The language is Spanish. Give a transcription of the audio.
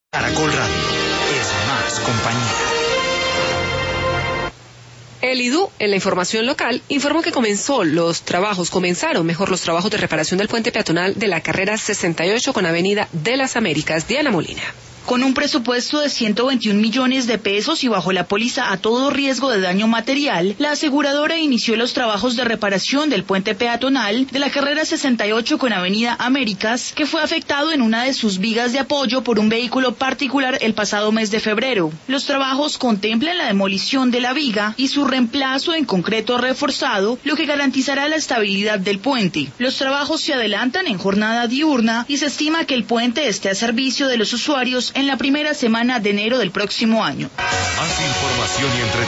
Caracol Radio es más compañía. El IDU, en la información local, informó que comenzaron los trabajos de reparación del puente peatonal de la carrera 68 con Avenida de las Américas. Diana Molina. Con un presupuesto de 121 millones de pesos y bajo la póliza a todo riesgo de daño material, la aseguradora inició los trabajos de reparación del puente peatonal de la carrera 68 con Avenida Américas, que fue afectado en una de sus vigas de apoyo por un vehículo particular el pasado mes de febrero. Los trabajos contemplan la demolición de la viga y su reemplazo en concreto reforzado, lo que garantizará la estabilidad del puente. Los trabajos se adelantan en jornada diurna y se estima que el puente esté a servicio de los usuarios en la primera semana de enero del próximo año. Más información y entretenimiento